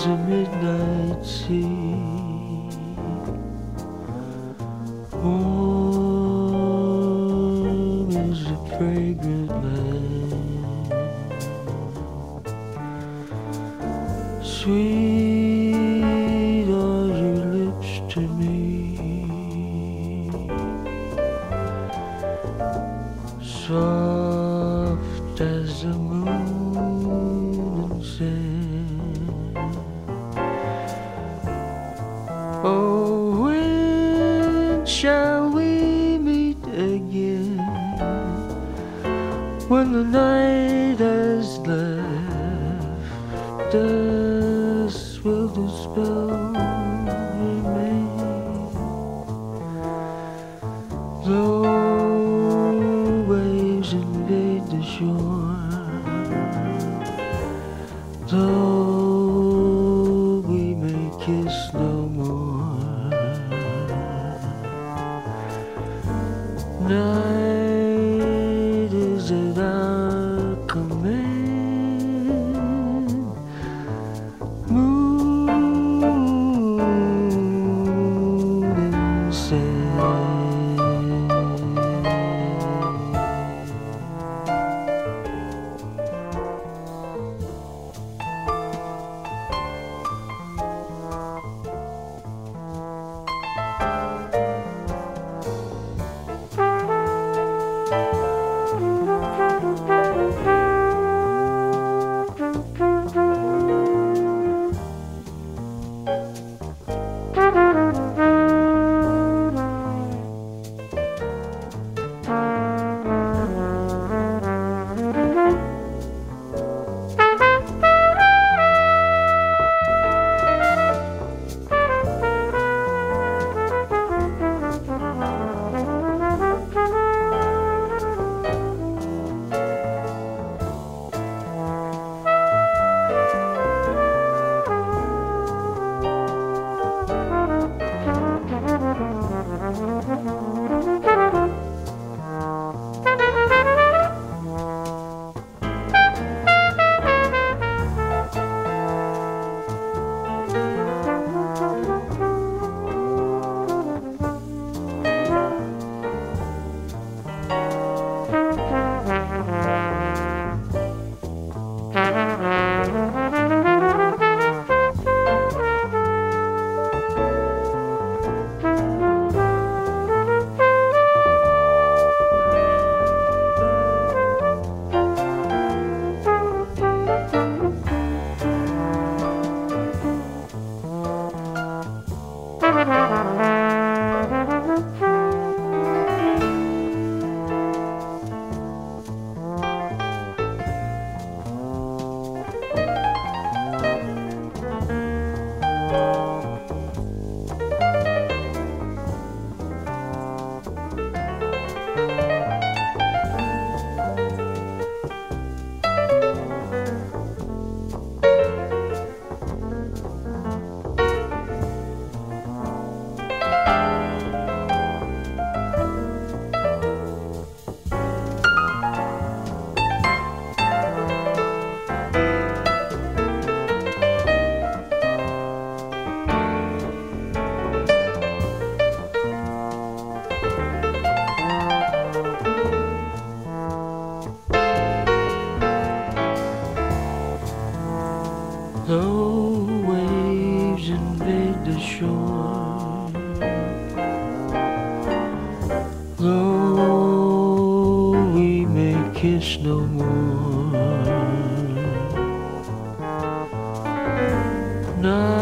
is a midnight sea. Warm is a fragrant land. Sweet are your lips to me. Soft as the moon and sand. Oh, when shall we meet again? When the night has left us, will the spell remain? Though waves invade the shore, though we may kiss no more, night is at our command. Moon and sand. Though waves invade the shore, though we may kiss no more, night